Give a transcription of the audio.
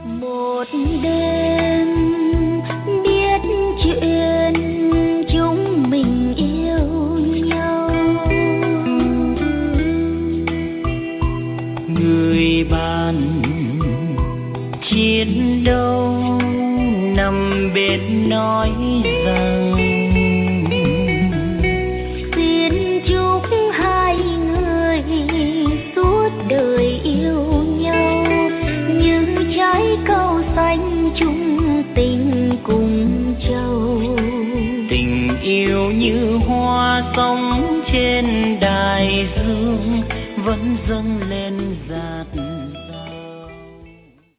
Một đêm biết chuyện chúng mình yêu nhau, người bạn chiến đấu nằm bên nói rằng xin chúc hai người suốt đời yêu nhau như trái câu xanh chung tình cùng châu. Tình yêu như hoa sống trên đại dương vẫn dâng